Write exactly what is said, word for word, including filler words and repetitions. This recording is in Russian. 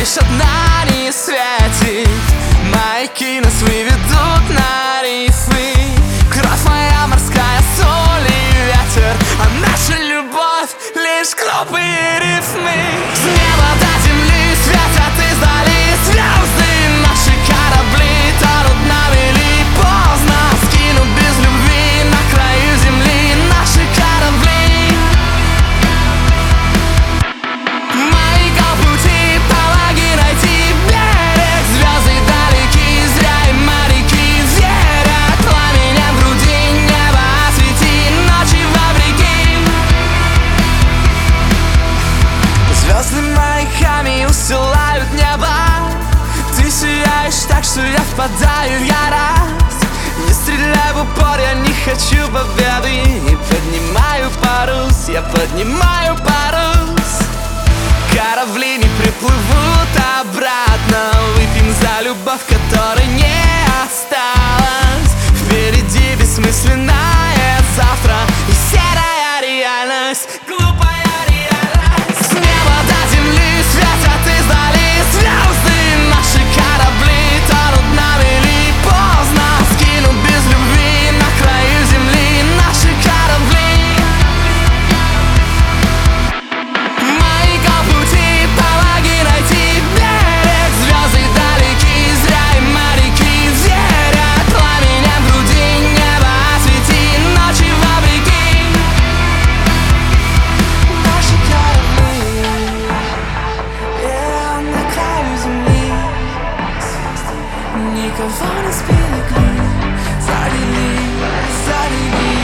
лишь одна не светит. Маяки нас выведут на рифы. Кровь моя морская соль и ветер, а наша любовь лишь глупые рифмы. С неба до земли светят издали звезды. Наши корабли тонут на мели. Поздно скинут без любви на краю земли наши корабли. Маяка в пути, помоги найти берег. Звезды далеки, зря и моряки верят. Пламенем в груди небо освети ночи вопреки. Звезды маяками устилают небо. Ты сияешь так, что я впадаю в ярость. Не стреляй в упор, я не хочу победы. И поднимаю парус, я поднимаю парус. Корабли не приплывут обратно. Выпьем за любовь, которой не осталось. Впереди бессмысленное завтра и серая реальность, глупая реальность. С неба до земли светят издали звезды. Наши корабли тонут на мели. Поздно скинут без любви на краю земли наши корабли. Маяка в пути, помоги найти берег. Звезды далеки, зря и моряки верят. Пламенем в груди небо освети ночи вопреки. Наши корабли, yeah, на краю земли. Никого не сберегли, завели, завели.